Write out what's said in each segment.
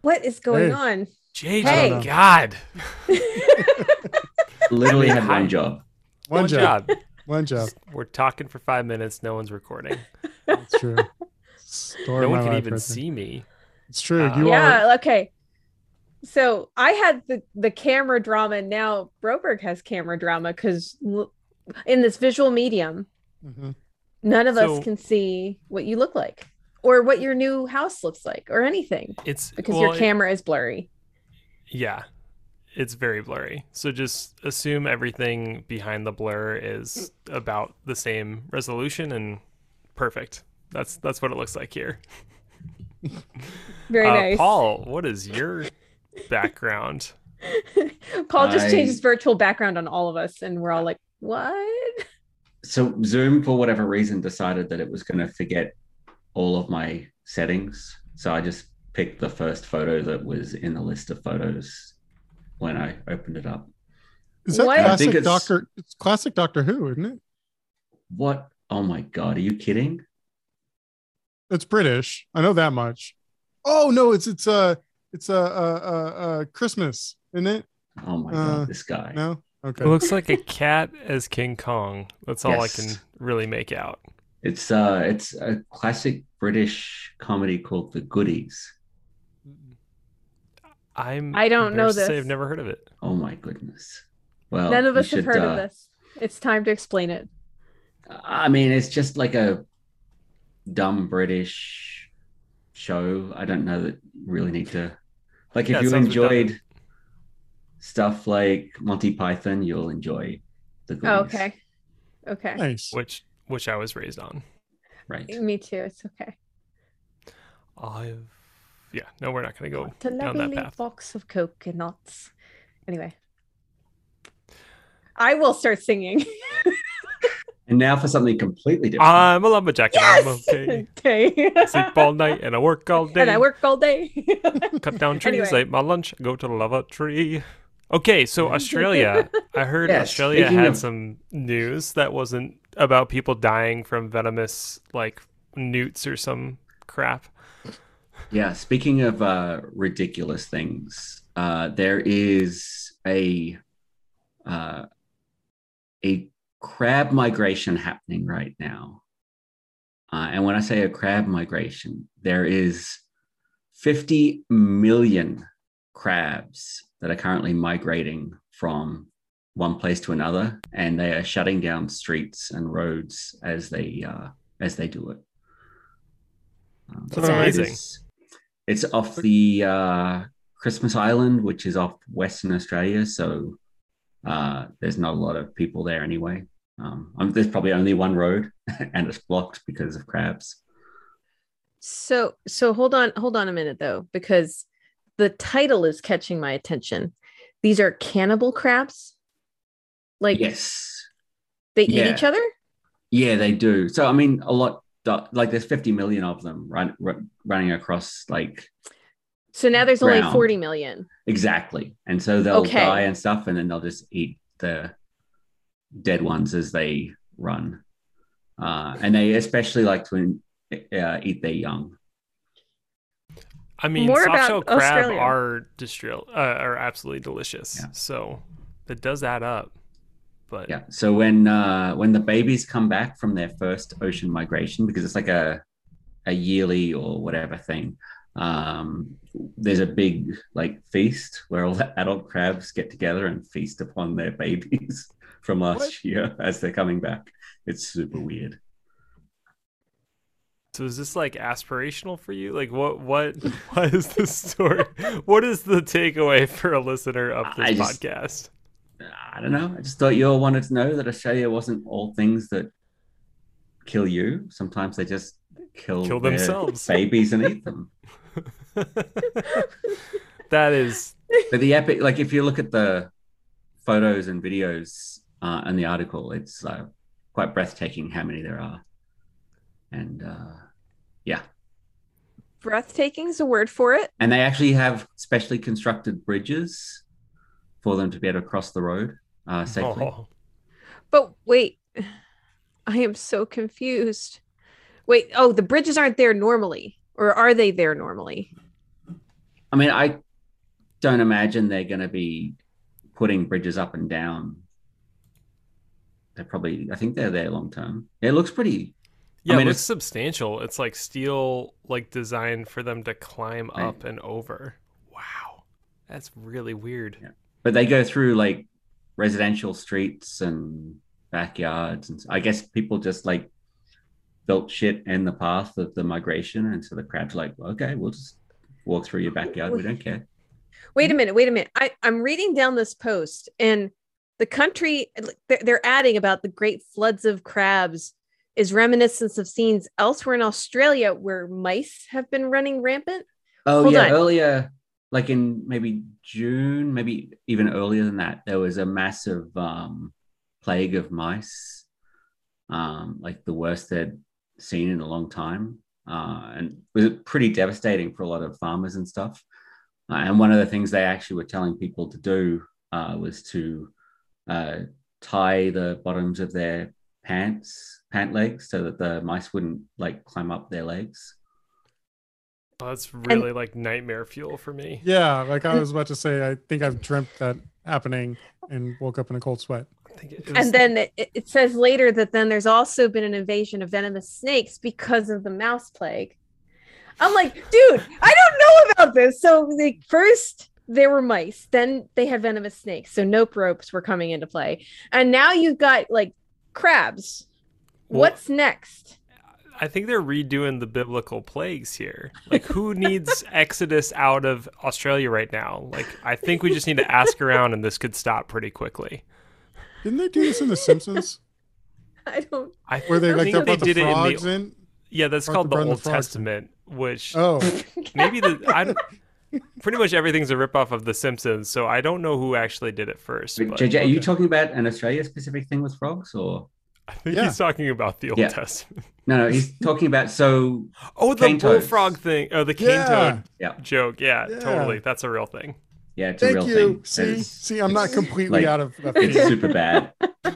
What is going Hey, on? I don't JJ, Hey. know. God. I Literally mean, had one hi. job. One One job. job. One job. Just we're talking for 5 minutes. No one's recording. It's true. Story No of one my can life even right there. see me. It's true. Uh, You are. Yeah, okay. So I had the camera drama, and now Broberg has camera drama because in this visual medium, Mhm. none of us so can see what you look like or what your new house looks like or anything it's because your well, camera is blurry. yeah, it's very blurry. So just assume everything behind the blur is about the same resolution and perfect. That's what it looks like here. Very nice. Paul, what is your background? Paul just changed his I virtual background on all of us, and we're all like, what? so Zoom for whatever reason decided that it was going to forget all of my settings. So I just picked the first photo that was in the list of photos when I opened it up. Is that And I What? think classic it's Doctor? It's classic Doctor Who, isn't it? what? Oh my God, are you kidding? It's British. I know that much. Oh no, it's Christmas, isn't it? Oh my Uh, God, this guy. no. It Okay. looks like a cat as King Kong. That's all I can Yes. really make out. It's a classic British comedy called The Goodies. I'm I don't know embarrassed to say I've this. never heard of it. Oh my goodness. None Well, of you us have should heard of this. It's time to explain it. I mean, it's just like a dumb British show. I don't know that you really need to like if Yeah, it you sounds redundant. enjoyed stuff like Monty Python, you'll enjoy The Oh, Goodies. okay. Okay. Nice. Which I was raised on. Right. Me too. It's okay. I've yeah, no, we're not gonna go What a down that lovely path. box of coconuts. Anyway, I will start singing. And now for something completely different. I'm a lumberjack and I'm Yes. okay. Okay. Sleep all night and I work all And I day. work all day. Cut down trees, Anyway. ate my lunch, go to the lava tree. Okay, so Australia. I heard Yeah, Australia speaking had of some news that wasn't about people dying from venomous like newts or some crap. yeah, speaking of ridiculous things, there is uh, a crab migration happening right now. And when I say a crab migration, there is 50 million crabs that are currently migrating from one place to another, and they are shutting down streets and roads as they do it. That's Sad. It amazing. is. It's off the Christmas Island, which is off Western Australia, so there's not a lot of people there anyway. There's probably only one road, and it's blocked because of crabs. So hold on a minute though, because the title is catching my attention. These are cannibal crabs. Like Yes, they eat each yeah, other? yeah, they do. So I mean, a lot like there's 50 million of them running across like So now there's only ground 40 million. exactly, and so they'll die Okay. and stuff, and then they'll just eat the dead ones as they run. And they especially like to eat their young. I mean, More soft about shell crab Australia. are absolutely delicious. Yeah, So it does add up. But yeah. So when the babies come back from their first ocean migration, because it's like a yearly or whatever thing, there's a big like feast where all the adult crabs get together and feast upon their babies from what? last year as they're coming back. It's super weird. So is this like aspirational for you? Like what is the story? What is the takeaway for a listener of this I just podcast? I don't know. I just thought you all wanted to know that Australia wasn't all things that kill you. Sometimes they just kill Kill their themselves. babies and eat them. That is But the epic, like if you look at the photos and videos and the article, it's quite breathtaking how many there are. And yeah, Breathtaking is a word for it. and they actually have specially constructed bridges for them to be able to cross the road safely. oh. But wait, I am so confused. Wait, oh, the bridges aren't there normally, or are they there normally? I mean, I don't imagine they're going to be putting bridges up and down. I think they're there long term. It looks pretty. I Yeah, it mean, looks it's substantial. It's like steel, like designed for them to climb right. up and over. Wow, that's really weird. Yeah. But they go through like residential streets and backyards, and I guess people just like built shit in the path of the migration, and so the crab's like, okay, we'll just walk through your backyard. We don't care. Wait a minute. Wait a minute. I'm reading down this post, and the country they're adding about the great floods of crabs is reminiscent of scenes elsewhere in Australia where mice have been running rampant. Oh Hold yeah, on. earlier, like in maybe June, maybe even earlier than that, there was a massive plague of mice, like the worst they'd seen in a long time, and it was pretty devastating for a lot of farmers and stuff. And one of the things they actually were telling people to do was to uh, tie the bottoms of their pant legs, so that the mice wouldn't like climb up their legs. Oh, that's And really like nightmare fuel for me. Yeah, like I was about to say, I think I've dreamt that happening and woke up in a cold sweat. I think it was. and then it says later that then there's also been an invasion of venomous snakes because of the mouse plague. I'm like, dude, I don't know about this. So like first there were mice, then they had venomous snakes. So nope ropes were coming into play. And now you've got like crabs. Well, What's next? I think they're redoing the biblical plagues here. Like, who needs Exodus out of Australia right now? Like, I think we just need to ask around, and this could stop pretty quickly. Didn't they do this in The Simpsons? I don't. I Where they like think they brought the did it frogs in the in? yeah, that's Brought called the brought Old frogs in. Testament, which Oh, maybe pretty much everything's a ripoff of The Simpsons. So I don't know who actually did it first. But But JJ, are you okay. talking about an Australia specific thing with frogs, or I think Yeah. he's talking about the Old Yeah. Testament. no? He's talking about so Oh, the cane toads. bullfrog thing. Oh, the cane Yeah. toad Yeah, joke. Yeah, Yeah. totally. That's a real thing. yeah, it's a thank real you. thing. See, I'm not completely like, out of left It's field. super bad.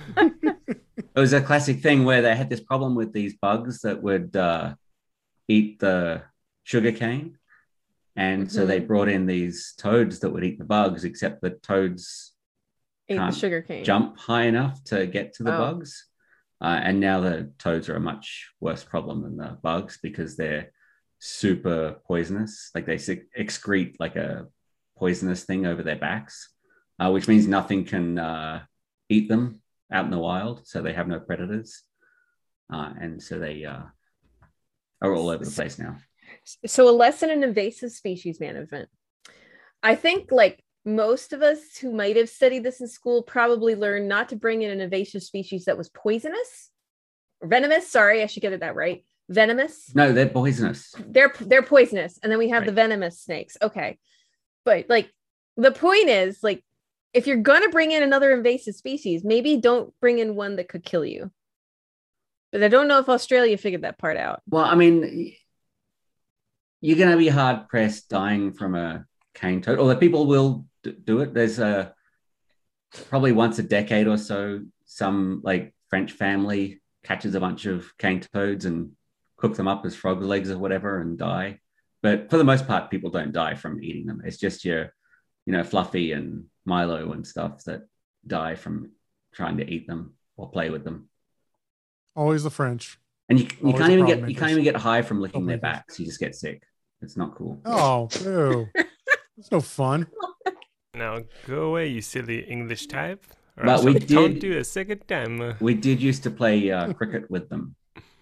It was a classic thing where they had this problem with these bugs that would eat the sugar cane, and so they brought in these toads that would eat the bugs, except the toads Ate the can't sugar cane. jump high enough to get to the Oh. bugs. And now the toads are a much worse problem than the bugs because they're super poisonous. Like they excrete like a poisonous thing over their backs, which means nothing can eat them out in the wild. So they have no predators. And so they are all over the place now. So a lesson in invasive species management. I think like most of us who might have studied this in school probably learned not to bring in an invasive species that was poisonous or venomous. Sorry, I should get that right. Venomous. No, they're poisonous. They're poisonous, and then we have Right. the venomous snakes. Okay, but like the point is like if you're gonna bring in another invasive species, maybe don't bring in one that could kill you. But I don't know if Australia figured that part out. Well, I mean, you're going to be hard pressed dying from a cane toad, although people will do it. There's probably once a decade or so, some like French family catches a bunch of cane toads and cook them up as frog legs or whatever and die. But for the most part, people don't die from eating them. It's just your, Fluffy and Milo and stuff that die from trying to eat them or play with them. Always the French. And you Always can't a even problem you can't makers. even get high from licking their Troublemakers. backs. You just get sick. It's not cool. Oh, ew. It's no fun. Now go away, you silly English type. Or But else we I'll taunt did- you a second time. We did used to play cricket with them,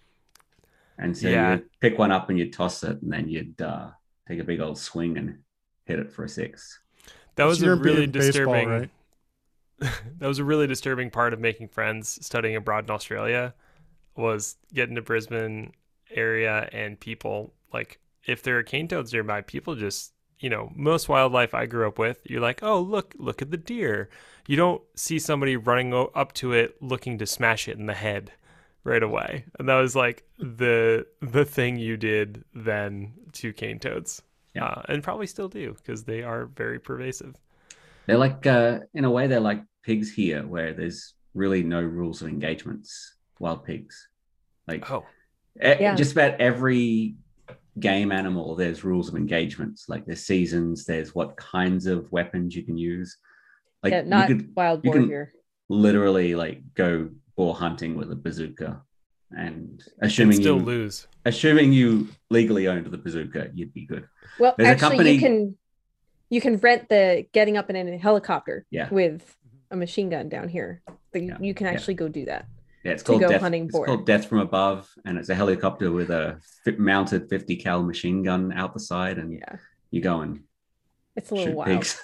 and so Yeah. you'd pick one up and you'd toss it, and then you'd take a big old swing and hit it for a six. That was It's a European really baseball, disturbing. right? That was a really disturbing part of making friends studying abroad in Australia. Was getting to Brisbane area and people like if there are cane toads nearby, people just most wildlife I grew up with, you're like, oh look at the deer. You don't see somebody running up to it looking to smash it in the head right away, and that was like the thing you did then to cane toads. Yeah. And probably still do because they are very pervasive. They're like, in a way, they're like pigs here, where there's really no rules of engagements. Wild pigs, like Oh, Yeah. just about every game animal, there's rules of engagements. Like there's seasons, there's what kinds of weapons you can use. Like Yeah, not wild you boar can here. literally like go boar hunting with a bazooka, and And still lose. assuming you legally owned the bazooka, you'd be good. Well, There's a actually, company. you can rent the getting up in a helicopter Yeah. with a machine gun down here. Yeah, You can yeah. actually go do that. Yeah, it's to called go Death. hunting It's boar. called Death from Above, and it's a helicopter with a mounted 50 cal machine gun out the side, and Yeah, you go and it's a little shoot wild. pigs.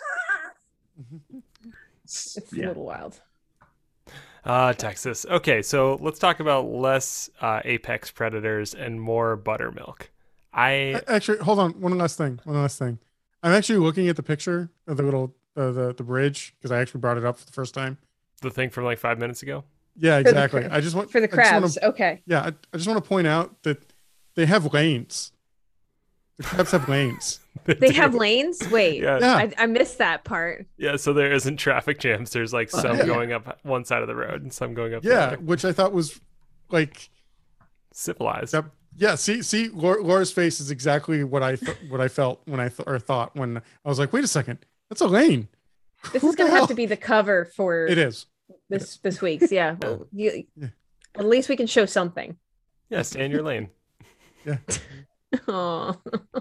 It's a Yeah. little wild. Texas. Okay, so let's talk about less apex predators and more buttermilk. Actually, hold on. One last thing. I'm actually looking at the picture of the little the bridge because I actually brought it up for the first time. The thing from like 5 minutes ago. Yeah, For the exactly. cra- I just want For the I just wanna- crabs, okay. yeah, I just want to point out that they have lanes. The crabs have lanes. They have lanes? Wait, Yeah. Yeah. I missed that part. Yeah, so there isn't traffic jams. There's like some Yeah. going up one side of the road and some going up the Yeah, other. which I thought was like, Civilized. that, yeah. See, Laura's face is exactly what I felt when I thought when I was like, wait a second, that's a lane. This Who is the gonna have hell? to be the cover for It is. this week's. Yeah. Well, Yeah. At least we can show something. Yeah, stay in your lane. Oh.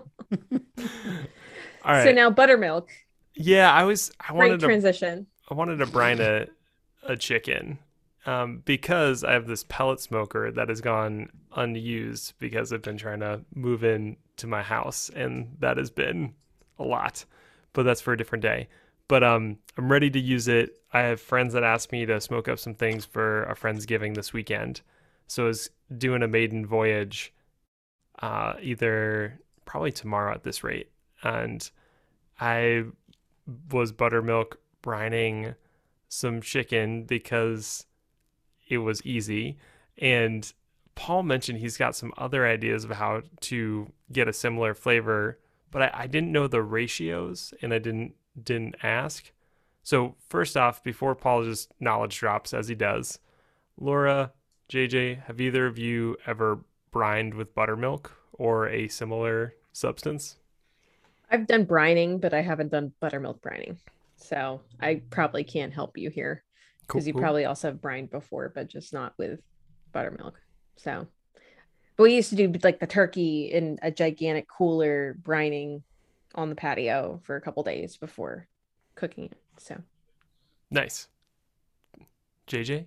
All right. So now buttermilk. Yeah, I Great wanted to transition. brine a chicken because I have this pellet smoker that has gone unused because I've been trying to move in to my house, and that has been a lot. But that's for a different day. But I'm ready to use it. I have friends that asked me to smoke up some things for a Friendsgiving this weekend. So I was doing a maiden voyage either probably tomorrow at this rate. And I was buttermilk brining some chicken because it was easy. And Paul mentioned he's got some other ideas of how to get a similar flavor, but I didn't know the ratios and I didn't ask. So first off, before Paul just knowledge drops as he does, Laura, JJ, have either of you ever brined with buttermilk or a similar substance? I've done brining, but I haven't done buttermilk brining. So I probably can't help you here because you Cool. probably also have brined before, but just not with buttermilk. So, but we used to do like the turkey in a gigantic cooler brining on the patio for a couple days before cooking it. So Nice. JJ?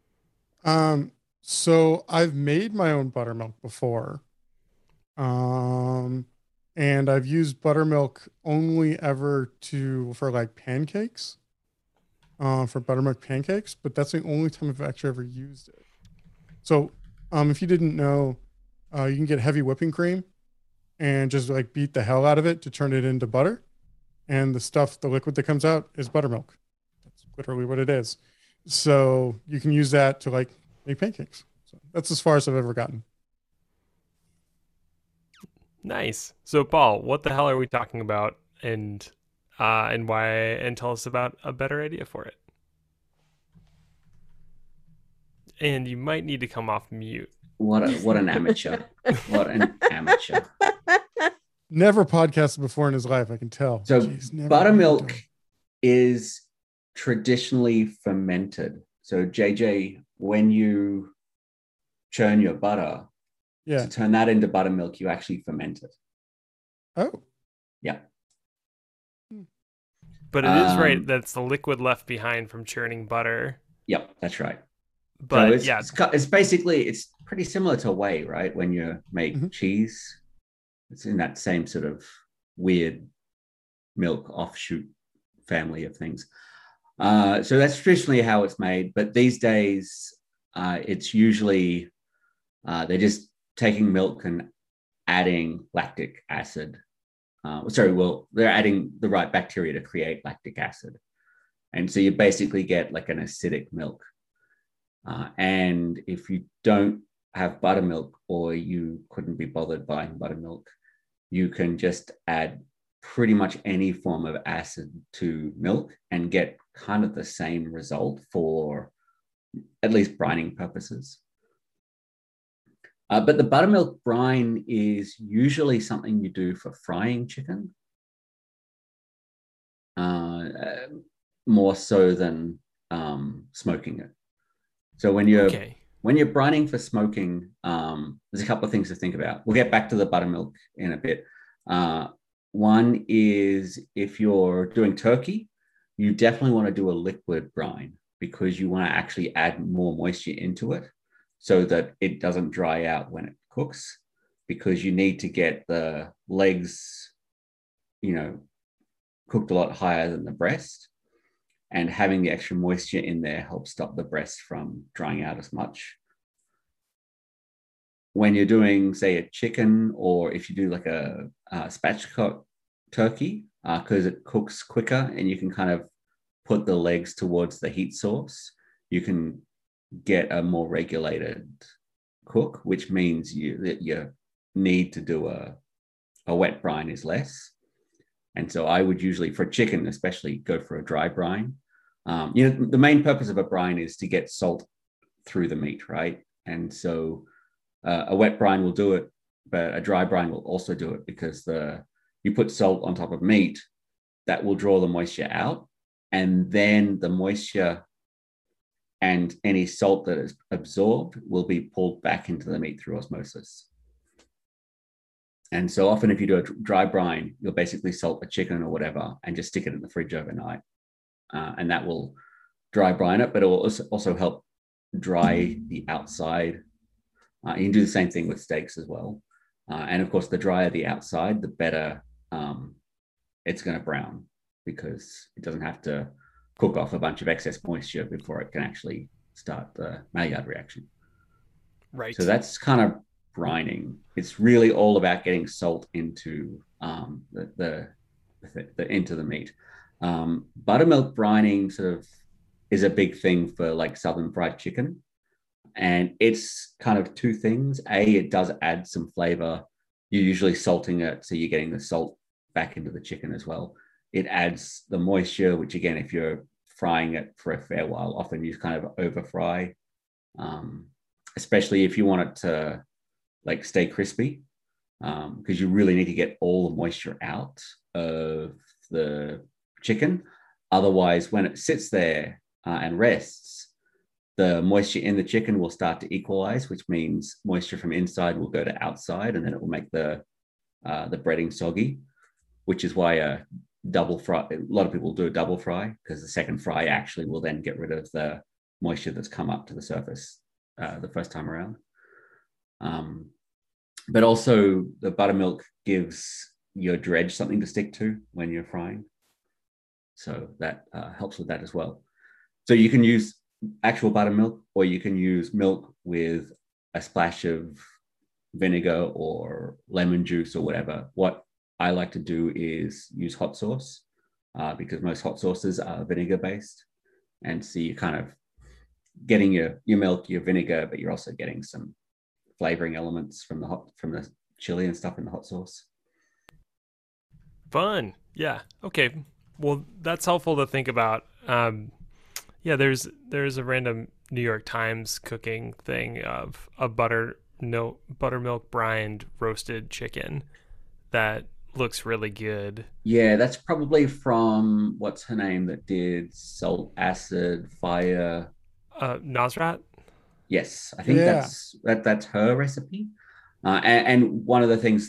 So I've made my own buttermilk before. And I've used buttermilk only ever for like pancakes. For buttermilk pancakes, but that's the only time I've actually ever used it. So, if you didn't know, you can get heavy whipping cream and just like beat the hell out of it to turn it into butter. And the liquid that comes out is buttermilk. That's literally what it is. So you can use that to like make pancakes. So that's as far as I've ever gotten. Nice. So Paul, what the hell are we talking about and why, and tell us about a better idea for it. And you might need to come off mute. What an amateur. What an amateur. Never podcasted before in his life, I can tell. So Jeez, never buttermilk done. is traditionally fermented. So JJ, when you churn your butter, Yeah. to turn that into buttermilk, you actually ferment it. Oh. Yeah. But it is right. Um, That's the liquid left behind from churning butter. Yep, that's right. But So it's, yeah, it's basically, it's pretty similar to whey, right? When you make Mhm. cheese, it's in that same sort of weird milk offshoot family of things. So that's traditionally how it's made. But these days, it's usually they're just taking milk and adding lactic acid. They're adding the right bacteria to create lactic acid. And so you basically get like an acidic milk. And if you don't have buttermilk or you couldn't be bothered buying buttermilk, you can just add pretty much any form of acid to milk and get kind of the same result for at least brining purposes. But the buttermilk brine is usually something you do for frying chicken, uh, more so than smoking it. So Okay. when you're brining for smoking, there's a couple of things to think about. We'll get back to the buttermilk in a bit. Uh, One is if you're doing turkey, you definitely want to do a liquid brine because you want to actually add more moisture into it so that it doesn't dry out when it cooks, because you need to get the legs, you know, cooked a lot higher than the breast. And having the extra moisture in there helps stop the breast from drying out as much. When you're doing, say, a chicken, or if you do like a spatchcock turkey, because it cooks quicker and you can kind of put the legs towards the heat source, you can get a more regulated cook, which means that your need to do a wet brine is less. And so I would usually, for chicken especially, go for a dry brine. The main purpose of a brine is to get salt through the meat, right? And so a wet brine will do it, but a dry brine will also do it because you put salt on top of meat, that will draw the moisture out, and then the moisture and any salt that is absorbed will be pulled back into the meat through osmosis. And so often if you do a dry brine, you'll basically salt a chicken or whatever and just stick it in the fridge overnight. And that will dry brine it, but it will also help dry the outside. You can do the same thing with steaks as well. And of course, the drier the outside, the better it's going to brown, because it doesn't have to cook off a bunch of excess moisture before it can actually start the Maillard reaction. Right. So that's kind of brining. It's really all about getting salt into the into the meat. Buttermilk brining sort of is a big thing for like Southern fried chicken. And it's kind of two things. It does add some flavor. You're usually salting it, so you're getting the salt back into the chicken as well. It adds the moisture, which again, if you're frying it for a fair while, often you kind of over fry, especially if you want it to like stay crispy, because you really need to get all the moisture out of the chicken. Otherwise, when it sits there and rests, the moisture in the chicken will start to equalize, which means moisture from inside will go to outside, and then it will make the breading soggy, which is why a double fry, a lot of people do a double fry, because the second fry actually will then get rid of the moisture that's come up to the surface the first time around. But also the buttermilk gives your dredge something to stick to when you're frying. So that helps with that as well. So you can use actual buttermilk, or you can use milk with a splash of vinegar or lemon juice or whatever. What I like to do is use hot sauce, because most hot sauces are vinegar based. And so you're kind of getting your milk, your vinegar, but you're also getting some flavoring elements from the chili and stuff in the hot sauce. Fun. Yeah. Okay. Well, that's helpful to think about. Yeah, there's a random New York Times cooking thing of a buttermilk brined roasted chicken that looks really good. Yeah, that's probably from, what's her name that did Salt, Acid, Fire. Nosrat? Yes, I think Yeah. that's her recipe. And one of the things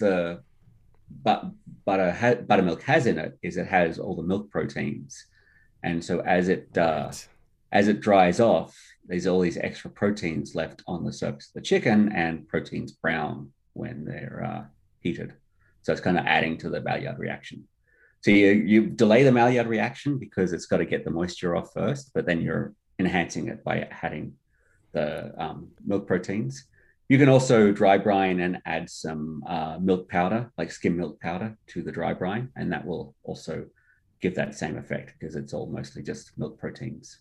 buttermilk has in it is it has all the milk proteins, and so Right. as it dries off, there's all these extra proteins left on the surface of the chicken, and proteins brown when they're heated. So it's kind of adding to the Maillard reaction. So you delay the Maillard reaction because it's got to get the moisture off first, but then you're enhancing it by adding the milk proteins. You can also dry brine and add some milk powder, like skim milk powder, to the dry brine, and that will also give that same effect because it's all mostly just milk proteins.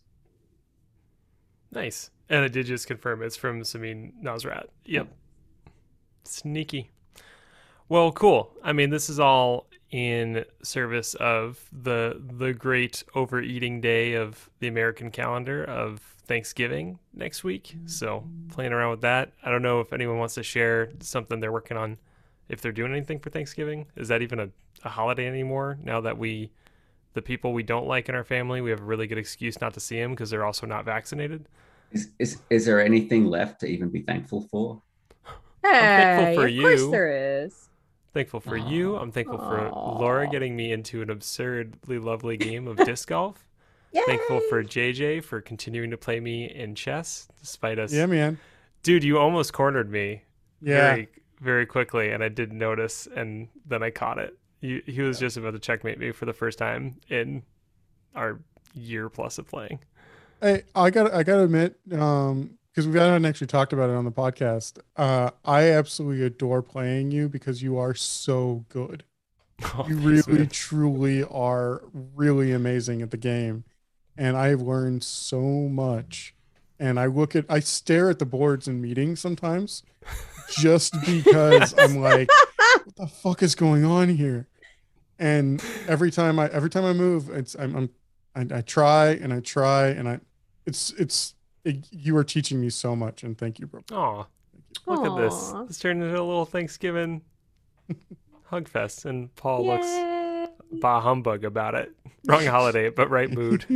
Nice. And I did just confirm it's from Samin Nosrat. Yeah. Yep. Sneaky. Well, cool. I mean, this is all in service of the great overeating day of the American calendar of Thanksgiving next week. So playing around with that. I don't know if anyone wants to share something they're working on, if they're doing anything for Thanksgiving. Is that even a holiday anymore now that the people we don't like in our family, we have a really good excuse not to see them because they're also not vaccinated? Is there anything left to even be thankful for? thankful for Hey, of course you. there is. Thankful for you. I'm thankful for Laura Aw. getting me into an absurdly lovely game of disc golf. Thankful Yay! for JJ for continuing to play me in chess despite us. Yeah, man. Dude, you almost cornered me Yeah. very, very quickly, and I didn't notice, and then I caught it. He was just about to checkmate me for the first time in our year plus of playing. Hey, I gotta admit, because we haven't actually talked about it on the podcast. I absolutely adore playing you because you are so good. Oh, You thanks, really, man. truly are really amazing at the game. And I've learned so much. And I stare at the boards in meetings sometimes just because I'm like, what the fuck is going on here? And every time I move, I try and I try and you are teaching me so much, and thank you, bro. Aw, look at this. Aw. It's turned into a little Thanksgiving hug fest, and Paul looks Yay! bah humbug about it. Wrong holiday, but right mood.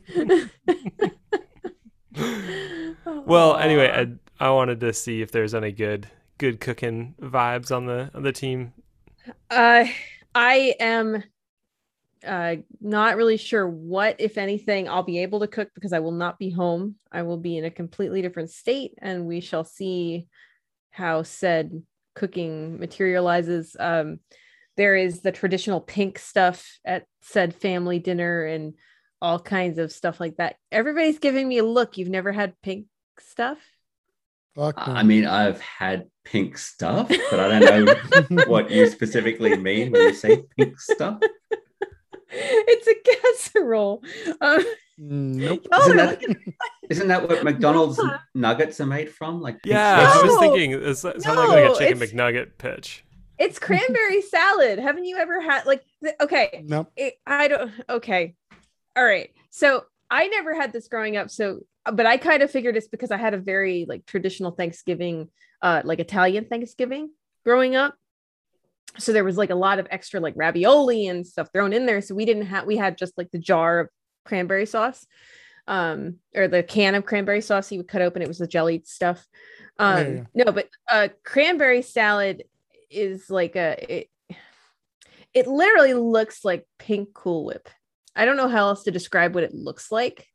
Well, anyway, Aw. I wanted to see if there's any good cooking vibes on the team. Uh, I am not really sure what, if anything, I'll be able to cook because I will not be home. I will be in a completely different state, and we shall see how said cooking materializes. There is the traditional pink stuff at said family dinner and all kinds of stuff like that. Everybody's giving me a look. You've never had pink stuff? Fuck no. I mean, I've had pink stuff, but I don't know what you specifically mean when you say pink stuff. It's a casserole. Nope. Oh, Isn't they're that, looking- isn't that what McDonald's nuggets are made from? Like pink Yeah, stuff? I was No, thinking it sounded like a no, chicken it's- McNugget pitch. It's cranberry salad. Haven't you ever had okay? Nope. I don't. Okay, all right. So I never had this growing up. So, but I kind of figured it's because I had a very like traditional Thanksgiving, like Italian Thanksgiving growing up. So there was like a lot of extra like ravioli and stuff thrown in there. So we had just like the jar of cranberry sauce, or the can of cranberry sauce you would cut open. It was the jellied stuff. Yeah. No, but cranberry salad is like it literally looks like pink Cool Whip. I don't know how else to describe what it looks like.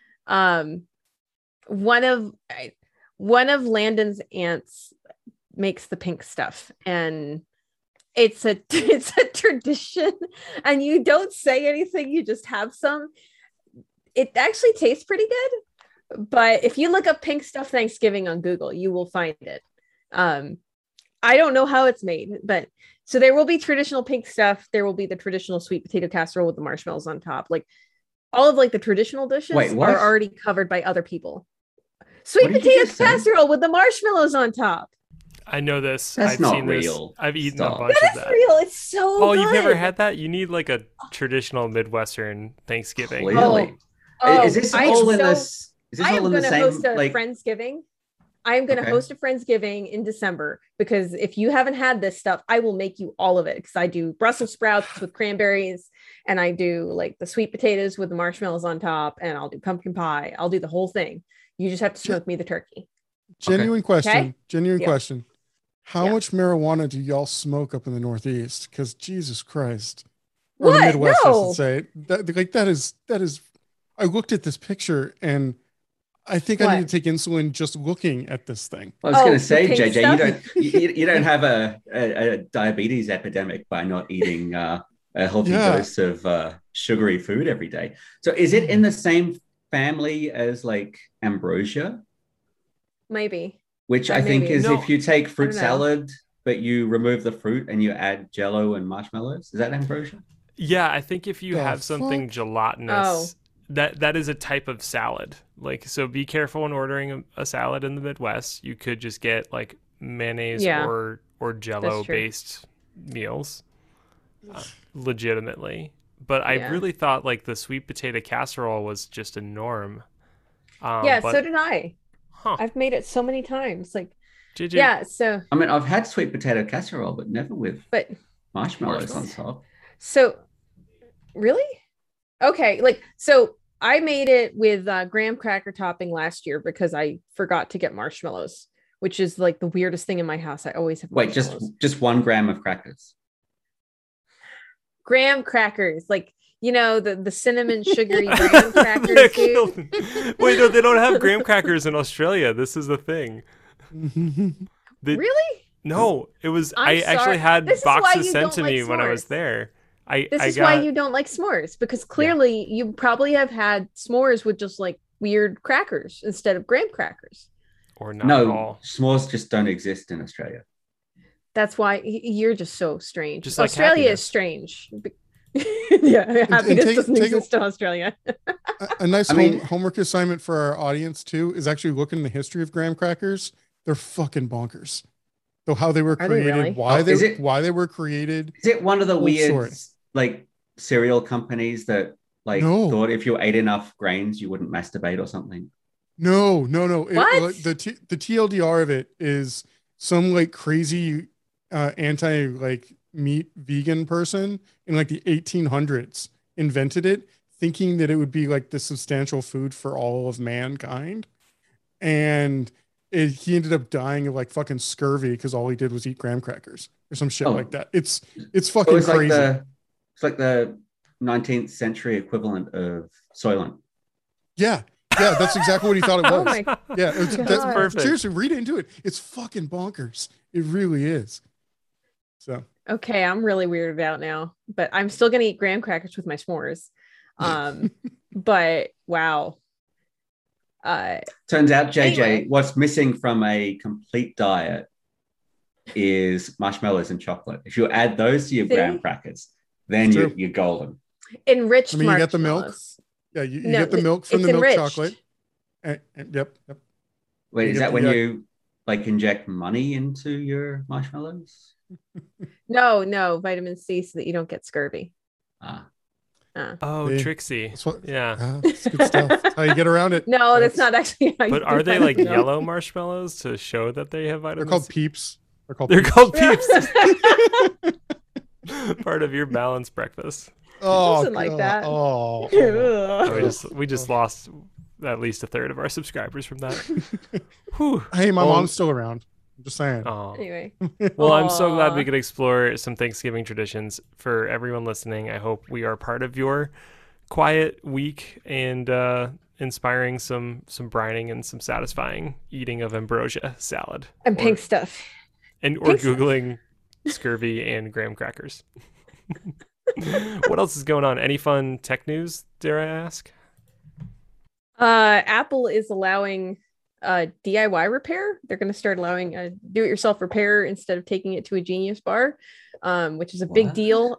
One of Landon's aunts makes the pink stuff, and it's a tradition, and you don't say anything, you just have some. It actually tastes pretty good, but if you look up pink stuff Thanksgiving on Google, you will find it. I don't know how it's made, but so there will be traditional pink stuff. There will be the traditional sweet potato casserole with the marshmallows on top. Like all of like the traditional dishes Wait, what? are already covered by other people. Sweet What did you potato just say? casserole with the marshmallows on top. I know this. That's I've not seen this. real. I've eaten Stop. a bunch That of is that. real. It's so Oh, good. you've never had that? You need like a traditional Midwestern Thanksgiving. Clearly. Oh, Is this I'm all in so- this? Is this I am all in the going to same? host a Like, Friendsgiving. I am going to Okay. host a Friendsgiving in December because if you haven't had this stuff, I will make you all of it because I do Brussels sprouts with cranberries and I do like the sweet potatoes with the marshmallows on top and I'll do pumpkin pie. I'll do the whole thing. You just have to smoke me the turkey. Genuine question. Okay. Genuine Yeah. question. How Yeah. much marijuana do y'all smoke up in the Northeast? Because Jesus Christ. Or What? the Midwest, I No. should say. That is. I looked at this picture and I think I What? need to take insulin just looking at this thing. I was Oh, going the to say, pink JJ, stuff? you don't have a diabetes epidemic by not eating a healthy Yeah. dose of sugary food every day. So, is it in the same family as like ambrosia? Maybe. Which That I think maybe. is No. if you take fruit don't know. salad, but you remove the fruit and you add Jello and marshmallows. Is that ambrosia? Yeah, I think if you The have something fuck? gelatinous, that is a type of salad. Like, so be careful when ordering a salad in the Midwest. You could just get like mayonnaise Yeah. or Jello That's true. based meals. legitimately. But I Yeah. really thought like the sweet potato casserole was just a norm. Yeah, But so did I. huh? I've made it so many times. Like, JJ, yeah, so I mean, I've had sweet potato casserole, but never with but marshmallows on marshmallows. top. so really? Okay, like so I made it with graham cracker topping last year because I forgot to get marshmallows, which is like the weirdest thing in my house. I always have Wait, marshmallows. just 1 gram of crackers. Graham crackers, like the cinnamon sugary graham That crackers, killed dude. me. Wait, no, they don't have graham crackers in Australia. This is the thing. Really? No, it was. I'm I sorry. actually had This is why boxes you sent don't to like me when I was s'mores. there. This I is why got you don't like s'mores, because clearly you probably have had s'mores with just like weird crackers instead of graham crackers. or not at No, all. s'mores just don't exist in Australia. That's why you're just so strange. Just like Australia happiness. is strange. Yeah, happiness doesn't take exist in Australia. a nice I mean- homework assignment for our audience too is actually look in the history of graham crackers. They're fucking bonkers. So how they were Are they created, really? why Oh, they is it- why they were created. Is it one of the Whole weird story. like cereal companies that like No. thought if you ate enough grains you wouldn't masturbate or something? No. What? The TLDR of it is some like crazy anti like meat vegan person in like the 1800s invented it, thinking that it would be like the substantial food for all of mankind, and he ended up dying of like fucking scurvy because all he did was eat graham crackers or some shit Oh. like that. It's It fucking was like crazy. it's like the 19th century equivalent of Soylent. Yeah, that's exactly what he thought it Oh was. my Yeah, God. That's perfect. Seriously, read into it. It's fucking bonkers. It really is. So Okay, I'm really weirded out now, but I'm still gonna eat graham crackers with my s'mores. But wow. Turns out, JJ, Anyway. what's missing from a complete diet is marshmallows and chocolate. If you add those to your See? graham crackers, then It's you're, true. you're golden. Enriched I mean, you get the milk. marshmallows. yeah, you No, get the milk from it's the milk enriched. chocolate. Yep. Wait, You is get that when the, you like inject money into your marshmallows? No, vitamin C so that you don't get scurvy. Ah, Oh, See? Trixie. That's what. Yeah. That's good stuff. That's how you get around it. No, that's not actually how you But are do they it. like No. yellow marshmallows to show that they have They're vitamins? called peeps. They're called Yeah. peeps. Part of your balanced breakfast. Oh, Doesn't like God. that. Oh. Ugh. We just lost at least a third of our subscribers from that. Whew. Hey, my Well, mom's still around. I'm just saying. Oh. Anyway. Well, I'm so glad we Aw. could explore some Thanksgiving traditions for everyone listening. I hope we are part of your quiet week and inspiring some brining and some satisfying eating of ambrosia salad. And Or- pink stuff. or pink stuff. Googling scurvy and graham crackers. What else is going on? Any fun tech news, dare I ask? Apple is allowing DIY repair. They're going to start allowing do-it-yourself repair instead of taking it to a Genius Bar, which is a big What? deal.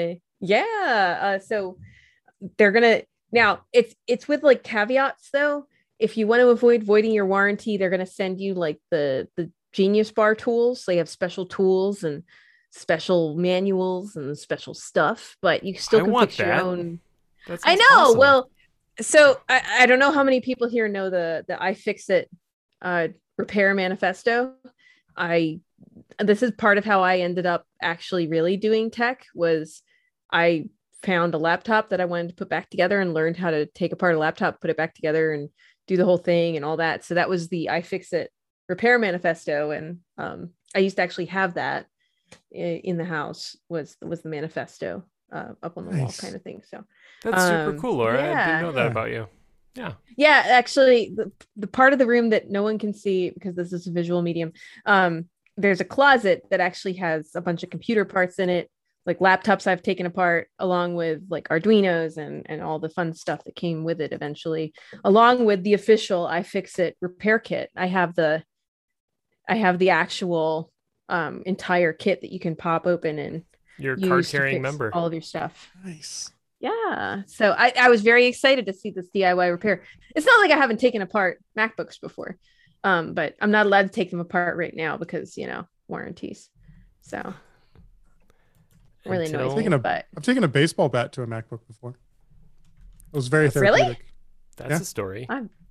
So they're gonna now it's with like caveats though. If you want to avoid voiding your warranty, they're going to send you like the Genius Bar tools. They have special tools and special manuals and special stuff, but you still I can want fix your that. own. That I sounds know. awesome. Well, so I don't know how many people here know the iFixit repair manifesto. This is part of how I ended up actually really doing tech. Was I found a laptop that I wanted to put back together and learned how to take apart a laptop, put it back together, and do the whole thing and all that. So that was the iFixit repair manifesto, and I used to actually have that in the house. Was the manifesto up on the wall, Nice. kind of thing. So That's super cool, Laura. I yeah. didn't know that Yeah. about you. Yeah. yeah, actually, the part of the room that no one can see because this is a visual medium, there's a closet that actually has a bunch of computer parts in it, like laptops I've taken apart, along with like Arduinos and all the fun stuff that came with it eventually, along with the official iFixit repair kit. I have the actual entire kit that you can pop open and You're a use card to carrying fix member. all of your stuff. Nice. Yeah. So I was very excited to see this DIY repair. It's not like I haven't taken apart MacBooks before. But I'm not allowed to take them apart right now because, warranties. So really Until- noisy. Taking a- But I've taken a baseball bat to a MacBook before. It was very Really? therapeutic. That's Yeah. a story.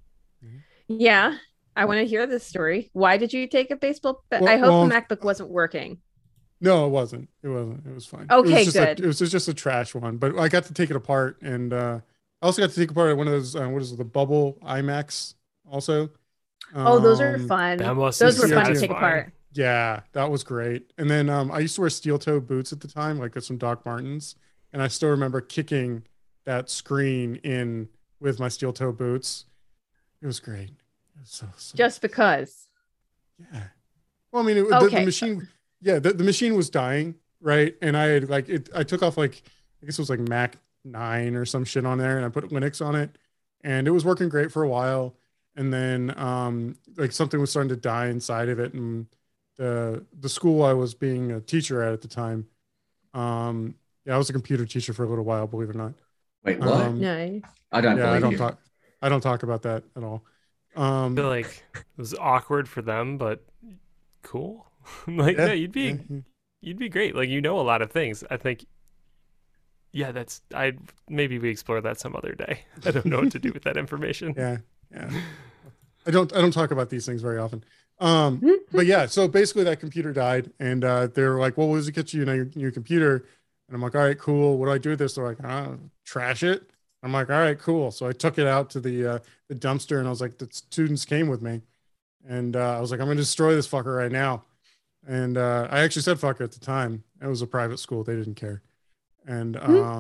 yeah, I want to hear this story. Why did you take a baseball? Well- I hope well, the MacBook wasn't working. No, it wasn't. It wasn't. It was fine. Okay, it was just good. it was just a trash one, but I got to take it apart, and I also got to take apart one of those. What is it, the bubble iMacs? Also. Oh, those are Um, fun. That must Those be were fun to take satisfying. apart. Yeah, that was great. And then I used to wear steel toe boots at the time, like with some Doc Martens, and I still remember kicking that screen in with my steel toe boots. It was great. It was so Just because. yeah. Well, I mean, the Okay. machine. Yeah, the machine was dying, right? And I had like it. I took off like I guess it was like Mac 9 or some shit on there, and I put Linux on it, and it was working great for a while. And then like something was starting to die inside of it, and the school I was being a teacher at the time, yeah, I was a computer teacher for a little while, believe it or not. Wait, what? Nice. I don't Yeah, believe you. I don't talk about that at all. I feel like it was awkward for them, but cool. Like, yeah, no, you'd be yeah. you'd be great. Like, you know a lot of things. I think. Yeah, maybe we explore that some other day. I don't know what to do with that information. Yeah, yeah. I don't talk about these things very often. But yeah, so basically that computer died, and they were like, "Well, what does it get you? You know, your new computer?" And I'm like, "All right, cool. What do I do with this?" They're like, "Trash it." I'm like, "All right, cool." So I took it out to the dumpster, and I was like, "The students came with me," and I was like, "I'm gonna destroy this fucker right now." And I actually said "fucker" at the time. It was a private school; they didn't care, and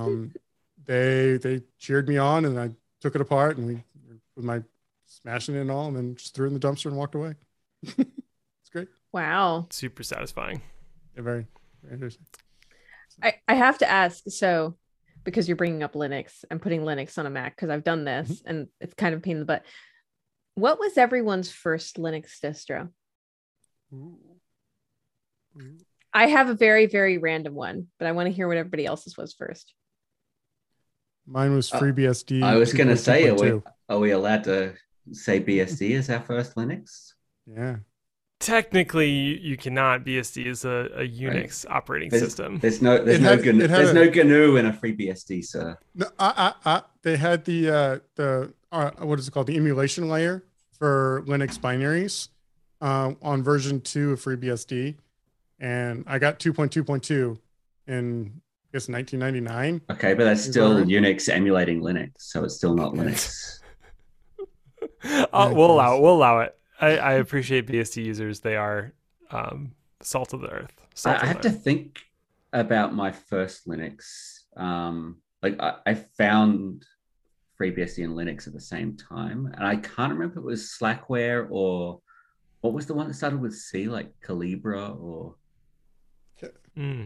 they cheered me on, and I took it apart, and we with my smashing it and all, and then just threw it in the dumpster and walked away. It's great. Wow. Super satisfying. Yeah, very, very interesting. I have to ask, so because you're bringing up Linux, I'm putting Linux on a Mac because I've done this and it's kind of a pain in the butt. What was everyone's first Linux distro? Ooh. Ooh. I have a very, very random one, but I want to hear what everybody else's was first. Mine was FreeBSD. I was going to say, 2.2. are we allowed to say BSD as our first Linux? Yeah. Technically, you cannot. BSD is a Unix operating system. There's no It had no GNU in a FreeBSD, sir. No, they had the what is it called? The emulation layer for Linux binaries on version 2 of FreeBSD, and I got 2.2.2 in I guess 1999. Okay, but that's still Right. Unix emulating Linux, so it's still not Linux. We'll allow it. I appreciate BSD users. They are salt of the earth. I have to think about my first Linux. Like I found FreeBSD and Linux at the same time, and I can't remember if it was Slackware or what was the one that started with C, like Calibra or Kali?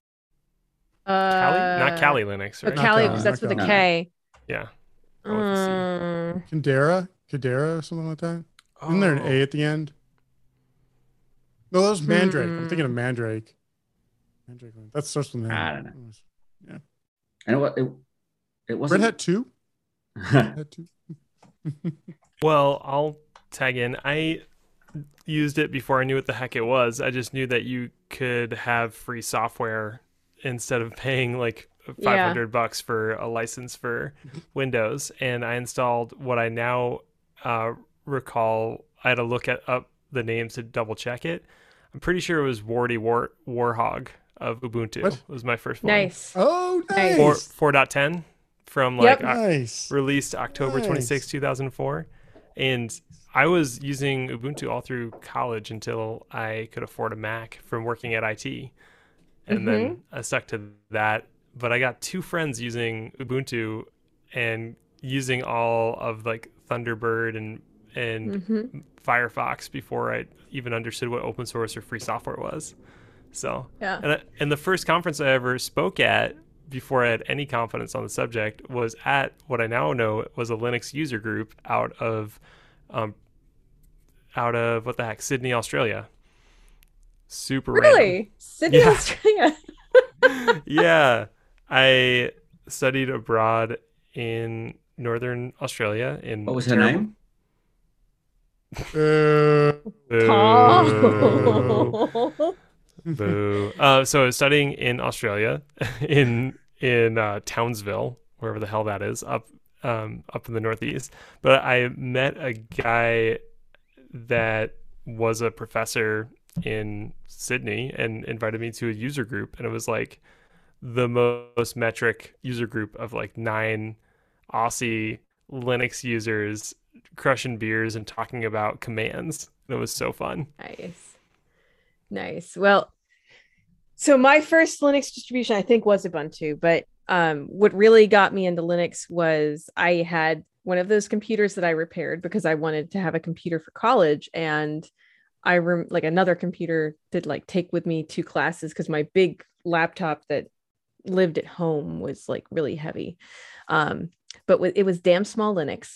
Not Kali Linux, right? Kali, Kali, because that's not with a Kali. K. Yeah. Oh, with a C. Kadera or something like that. Isn't there an A at the end? No, that was Mandrake. I'm thinking of Mandrake. Mandrake. That starts with an A. I don't know. Yeah. and it wasn't Red Hat 2? Red Hat 2? Well, I'll tag in. I used it before I knew what the heck it was. I just knew that you could have free software instead of paying like $500 for a license for Windows. And I installed what I now recall. I had to look up the names to double check it. I'm pretty sure it was Warty Warhog of Ubuntu. What? It was my first one. Nice. Oh, nice. 4.10 from like Nice. released October Nice. 26, 2004. And I was using Ubuntu all through college until I could afford a Mac from working at IT. And then I stuck to that. But I got two friends using Ubuntu and using all of like Thunderbird and Firefox before I even understood what open source or free software was. So, and the first conference I ever spoke at before I had any confidence on the subject was at what I now know was a Linux user group out of what the heck, Sydney, Australia. Super Really? Sydney, Yeah. Australia. Yeah, I studied abroad in Northern Australia. what was her name? Oh. Boo. So I was studying in Australia, in Townsville, wherever the hell that is, up in the Northeast. But I met a guy that was a professor in Sydney and invited me to a user group, and it was like the most metric user group of like 9 Aussie Linux users crushing beers and talking about commands. It was so fun. Nice. Well, so my first Linux distribution, I think, was Ubuntu, but what really got me into Linux was I had one of those computers that I repaired because I wanted to have a computer for college, and like another computer to like take with me to classes because my big laptop that lived at home was like really heavy. But it was damn small Linux.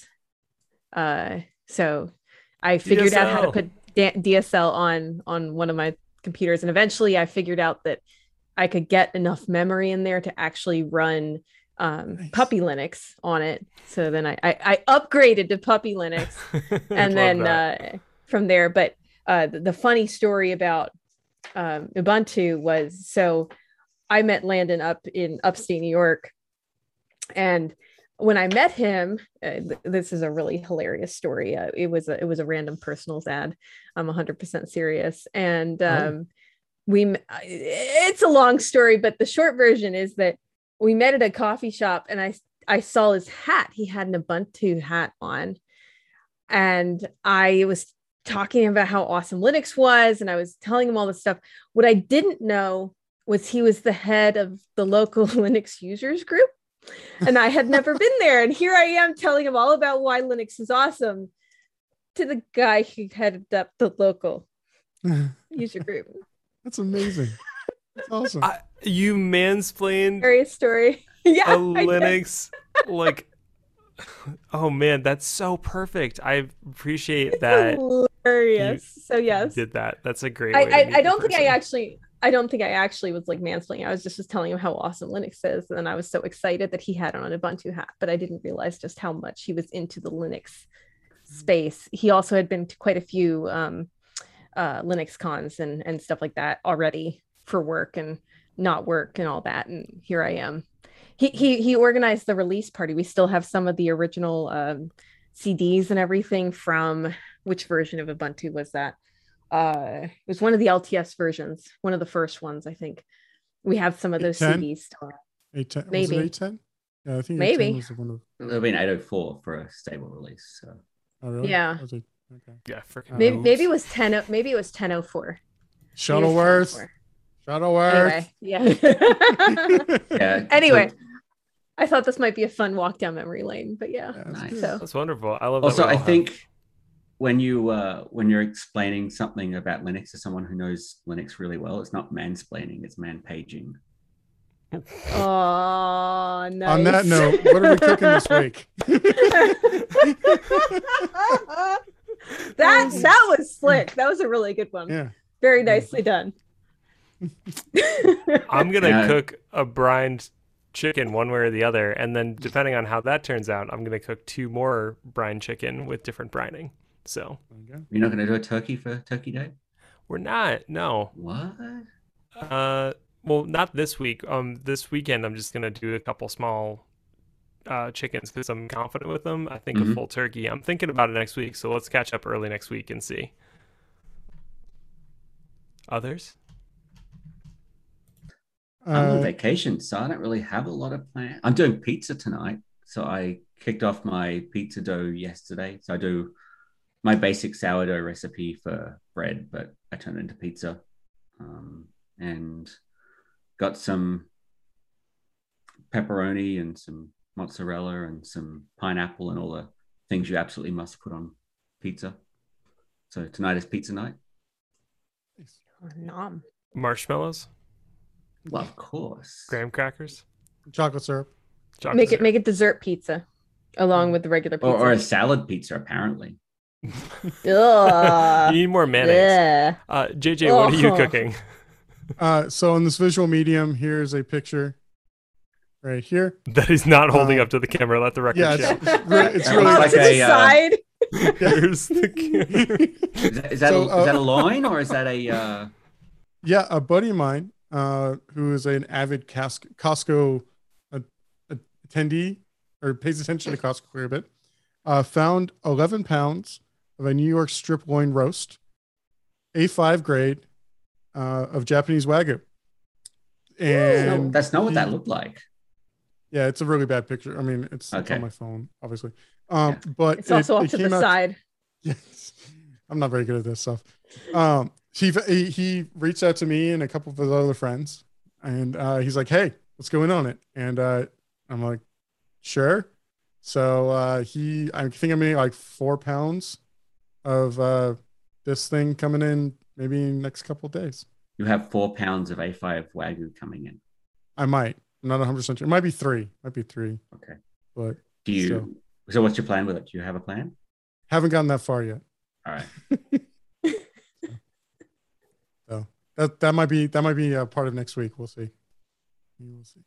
So I figured out how to put DSL on one of my computers, and eventually I figured out that I could get enough memory in there to actually run Nice. Puppy Linux on it. So then I upgraded to Puppy Linux, and then from there. But the funny story about Ubuntu was, so I met Landon up in upstate New York, and when I met him, this is a really hilarious story. It was a random personals ad. I'm 100% serious, and it's a long story, but the short version is that we met at a coffee shop, and I saw his hat. He had an Ubuntu hat on, and I was talking about how awesome Linux was, and I was telling him all this stuff. What I didn't know was he was the head of the local Linux users group, and I had never been there. And here I am telling him all about why Linux is awesome to the guy who headed up the local user group. That's amazing. That's awesome. You mansplained Hilarious story. Yeah, a Linux like, oh man, that's so perfect. I appreciate that. Hilarious. So yes, did that. That's a great way to meet I the don't think person. I don't think I actually was like mansplaining. I was just telling him how awesome Linux is, and I was so excited that he had on an Ubuntu hat, but I didn't realize just how much he was into the Linux space. He also had been to quite a few Linux cons and stuff like that already for work and not work and all that. And here I am. He organized the release party. We still have some of the original CDs and everything from, which version of Ubuntu was that? It was one of the LTS versions, one of the first ones, I think. We have some of those 810? CDs still. 810? Maybe. Was it 810? Yeah, I think Maybe. 810 was the one of. It would have been 804 for a stable release. So Oh, really? Yeah. Was it? Okay. Yeah, freaking Maybe it was 10. Maybe it was 1004. Shuttleworth. Shuttleworth. Anyway, yeah. yeah. Anyway, so- I thought this might be a fun walk down memory lane, but yeah. Yeah, that's Nice. good. So That's wonderful. I love that. also, we all I have- think when you're explaining something about Linux to someone who knows Linux really well, it's not mansplaining, it's man-paging. oh, nice. On that note, what are we cooking this week? that was slick. That was a really good one. Yeah. Very nicely done. I'm gonna Yeah. cook a brined chicken one way or the other, and then depending on how that turns out, I'm gonna cook 2 more brine chicken with different brining. So Okay. You're not going to do a turkey for Turkey Day? we're not. No. What? Well, not this week. This weekend I'm just gonna do a couple small chickens because I'm confident with them. I think a Mhm. full turkey. I'm thinking about it next week, so let's catch up early next week and see. Others? I'm on vacation, so I don't really have a lot of plans. I'm doing pizza tonight. So I kicked off my pizza dough yesterday. So I do my basic sourdough recipe for bread, but I turn it into pizza. And got some pepperoni and some mozzarella and some pineapple and all the things you absolutely must put on pizza. So tonight is pizza night. Nom. Marshmallows? Well, of course. Graham crackers? Chocolate syrup. Chocolate Make it dessert pizza along with the regular pizza. Or a salad pizza, apparently. Ugh. You need more mayonnaise. Ugh. JJ, what are you Oh. cooking? So in this visual medium, here's a picture right here. That he's not holding up to the camera. Let the record Yeah, show. it's That really looks Off like to the a, side. Here's the camera. Is that So, a loin or is that a Yeah, a buddy of mine, who is an avid Costco uh, attendee or pays attention to Costco quite a bit, found 11 pounds of a New York strip loin roast, A5 grade, of Japanese Wagyu. And That's not what that he- looked like. Yeah, it's a really bad picture. I mean, it's Okay. on my phone, obviously. Yeah. But It's also off to the came out- side. Yes, I'm not very good at this stuff. He reached out to me and a couple of his other friends, and he's like, "Hey, let's go in on it." And I'm like, "Sure." So I think I'm getting like 4 pounds of this thing coming in maybe next couple of days. You have 4 pounds of A5 Wagyu coming in. I might. I'm not 100% sure. It might be 3. Okay. But Do you? still. So what's your plan with it? Do you have a plan? Haven't gotten that far yet. All right. So that might be a part of next week. We'll see. We'll see.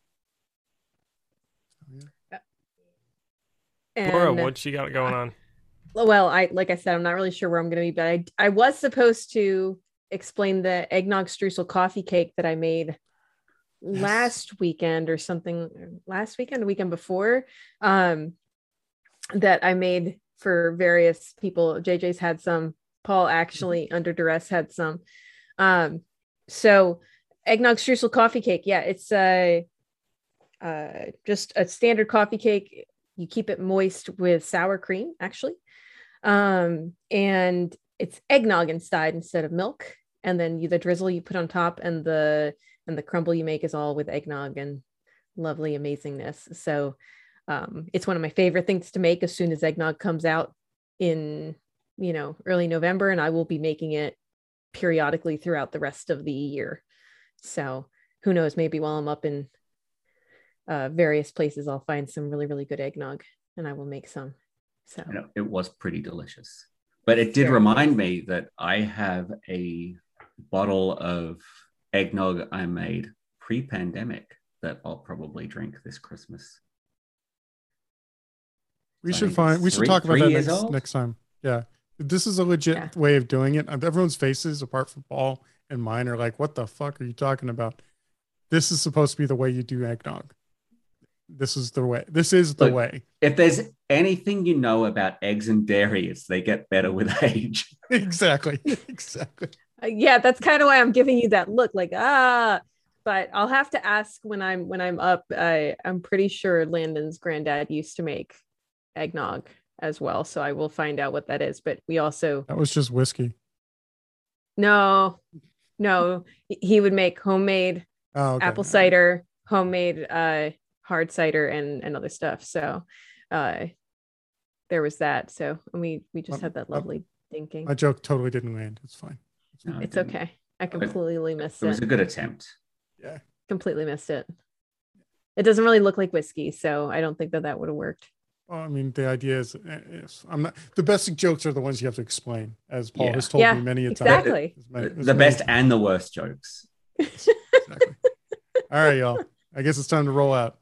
So, yeah. Laura, And what you got going on? well, like I said, I'm not really sure where I'm going to be, but I was supposed to explain the eggnog streusel coffee cake that I made last weekend or something. Last weekend, the weekend before, that I made for various people. JJ's had some. Paul actually under duress had some. So eggnog streusel coffee cake. Yeah, it's just a standard coffee cake. You keep it moist with sour cream, actually. And it's eggnog inside instead of milk. And then the drizzle you put on top and the crumble you make is all with eggnog and lovely amazingness. So it's one of my favorite things to make as soon as eggnog comes out in, early November, and I will be making it periodically throughout the rest of the year. So who knows, maybe while I'm up in various places, I'll find some really, really good eggnog and I will make some. So It was pretty delicious. But it did Very remind me that I have a bottle of eggnog I made pre-pandemic that I'll probably drink this Christmas. We I should think it's talk about 3 that years old? next time. Yeah. This is a legit way of doing it. Everyone's faces, apart from Paul and mine, are like, what the fuck are you talking about? This is supposed to be the way you do eggnog. This is the way. This is the way. If there's anything you know about eggs and dairy, it's they get better with age. Exactly. yeah, that's kind of why I'm giving you that look like, but I'll have to ask when I'm up. I'm pretty sure Landon's granddad used to make eggnog as well, so I will find out what that is. But we also That was just whiskey. no, he would make homemade apple cider, homemade hard cider, and other stuff. So there was that. So and we just had that lovely thinking. My joke totally didn't land. It's fine. No, It's okay. I completely missed it. It was it. a good attempt. Yeah. Completely missed it. It doesn't really look like whiskey, so I don't think that would have worked. Well, I mean, the idea is I'm not. The best jokes are the ones you have to explain, as Paul has told me many a time. Exactly. The best and the worst jokes. Exactly. All right, y'all. I guess it's time to roll out.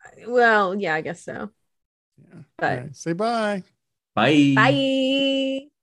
Well, yeah, I guess so. Yeah. But All right. Say bye. Bye. bye.